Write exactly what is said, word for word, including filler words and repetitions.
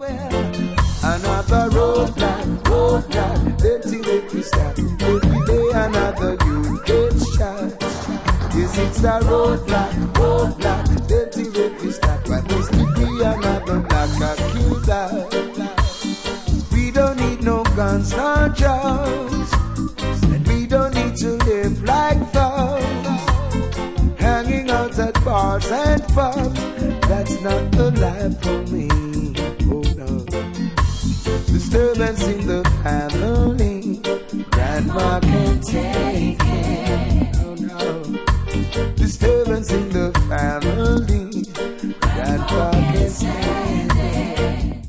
Another roadblock, roadblock, them things that we stop. Every day another youth gets shot. Yes, it's a roadblock, roadblock, them things that we stop. But there still be another black a kill that. We don't need no guns, no drugs, and we don't need to live like thugs, hanging out at bars and pubs. That's not the life for me. Oh no. Disturbance in the family.